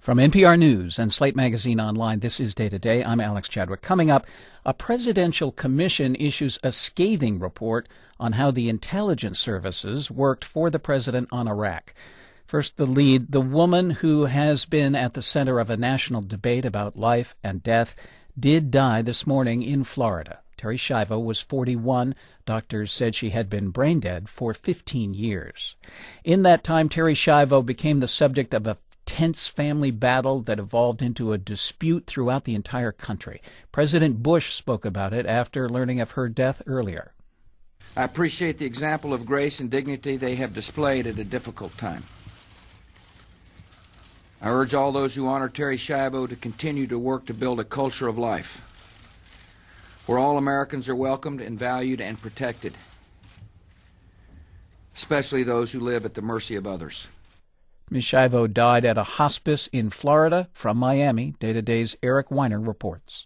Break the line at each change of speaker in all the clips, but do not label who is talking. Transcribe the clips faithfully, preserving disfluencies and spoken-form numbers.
From N P R News and Slate Magazine Online, this is Day to Day. I'm Alex Chadwick. Coming up, a presidential commission issues a scathing report on how the intelligence services worked for the president on Iraq. First, the lead, the woman who has been at the center of a national debate about life and death, did die this morning in Florida. Terri Schiavo was forty-one. Doctors said she had been brain dead for fifteen years. In that time, Terri Schiavo became the subject of a tense family battle that evolved into a dispute throughout the entire country. President Bush spoke about it after learning of her death earlier.
I appreciate the example of grace and dignity they have displayed at a difficult time. I urge all those who honor Terri Schiavo to continue to work to build a culture of life where all Americans are welcomed and valued and protected, especially those who live at the mercy of others.
Miz Schiavo died at a hospice in Florida. From Miami, Day to Day's Eric Weiner reports.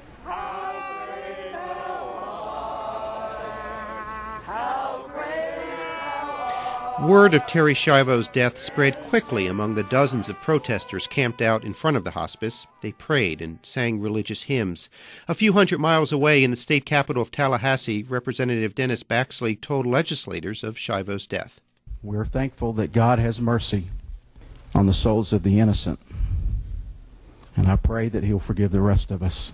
Word of Terri Schiavo's death spread quickly among the dozens of protesters camped out in front of the hospice. They prayed and sang religious hymns. A few hundred miles away in the state capital of Tallahassee, Representative Dennis Baxley told legislators of Schiavo's death.
We're thankful that God has mercy on the souls of the innocent, and I pray that He'll forgive the rest of us.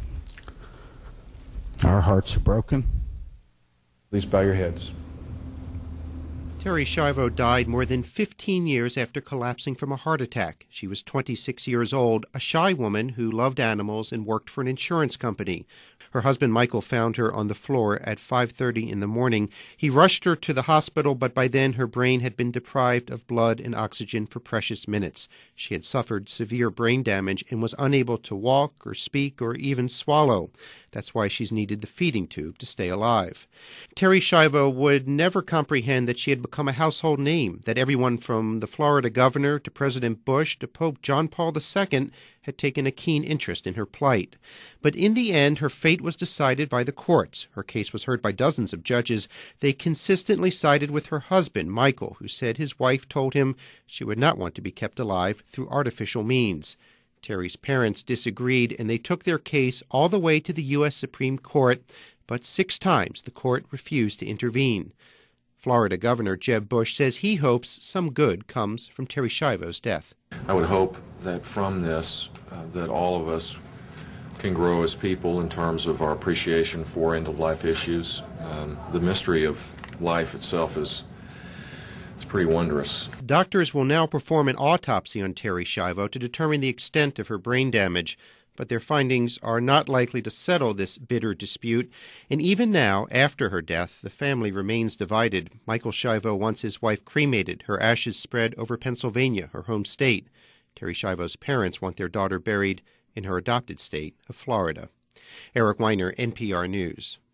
Our hearts are broken.
Please bow your heads.
Terri Schiavo died more than fifteen years after collapsing from a heart attack. She was twenty-six years old, a shy woman who loved animals and worked for an insurance company. Her husband Michael found her on the floor at five thirty in the morning. He rushed her to the hospital, but by then her brain had been deprived of blood and oxygen for precious minutes. She had suffered severe brain damage and was unable to walk or speak or even swallow. That's why she's needed the feeding tube to stay alive. Terri Schiavo would never comprehend that she had become a household name, that everyone from the Florida governor to President Bush to Pope John Paul the Second had taken a keen interest in her plight. But in the end, her fate was decided by the courts. Her case was heard by dozens of judges. They consistently sided with her husband, Michael, who said his wife told him she would not want to be kept alive through artificial means. Terri's parents disagreed, and they took their case all the way to the U S Supreme Court, but six times the court refused to intervene. Florida Governor Jeb Bush says he hopes some good comes from Terri Schiavo's death.
I would hope that from this, uh, that all of us can grow as people in terms of our appreciation for end-of-life issues. Um, the mystery of life itself is It's pretty wondrous.
Doctors will now perform an autopsy on Terri Schiavo to determine the extent of her brain damage, but their findings are not likely to settle this bitter dispute. And even now, after her death, the family remains divided. Michael Schiavo wants his wife cremated, her ashes spread over Pennsylvania, her home state. Terri Schiavo's parents want their daughter buried in her adopted state of Florida. Eric Weiner, N P R News.